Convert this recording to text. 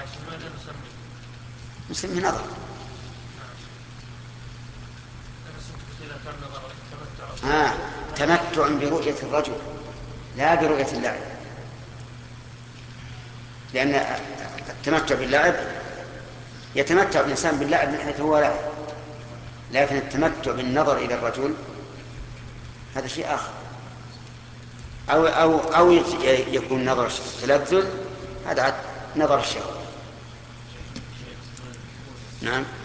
ماذا نسميه؟ نسميه نظر. إذا كان نظر تمتع برؤية الرجل لا برؤية اللاعب، لأن التمتع باللعب يتمتع الإنسان باللعب من حيث هو لاعب، لكن التمتع بالنظر إلى الرجل هذا شيء آخر. أو يكون نظر تلذذ، هذا نظر الشهوة. نعم.